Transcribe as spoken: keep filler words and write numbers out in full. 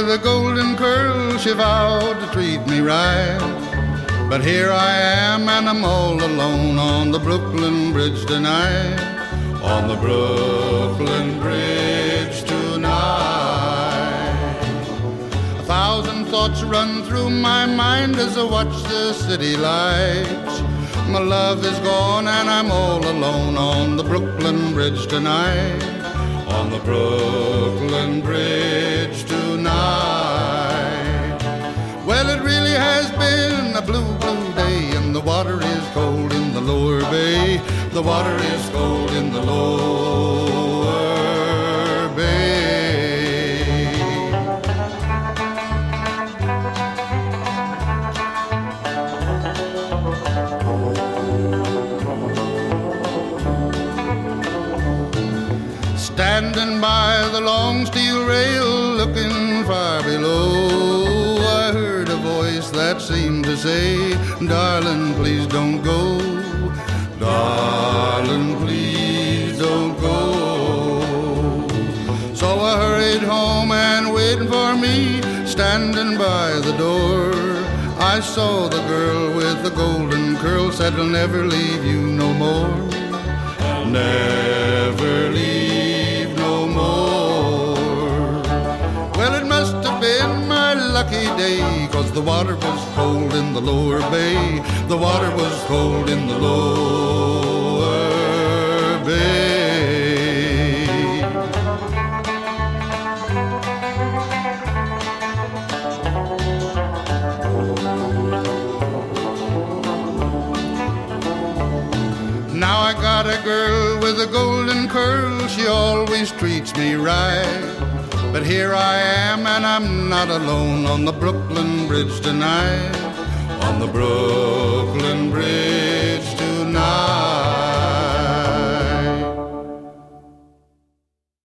with a golden curl, she vowed to treat me right. But here I am and I'm all alone on the Brooklyn Bridge tonight. On the Brooklyn Bridge tonight. A thousand thoughts run through my mind as I watch the city lights. My love is gone and I'm all alone on the Brooklyn Bridge tonight. On the Brooklyn Bridge tonight. Well, it really has been a blue, blue day, and the water is cold in the lower bay. The water is cold in the lower bay. Standing by the long steel rail, looking far below, I heard a voice that seemed to say, darling, please don't go. Darling, please don't go. So I hurried home and waiting for me, standing by the door, I saw the girl with the golden curl, said I'll never leave you no more. Never leave no more. Well, it must have been my lucky day, 'cause the water was cold in the lower bay. The water was cold in the lower bay. Now I got a girl with a golden curl, she always treats me right. But here I am and I'm not alone on the Brooklyn Bridge tonight. On the Brooklyn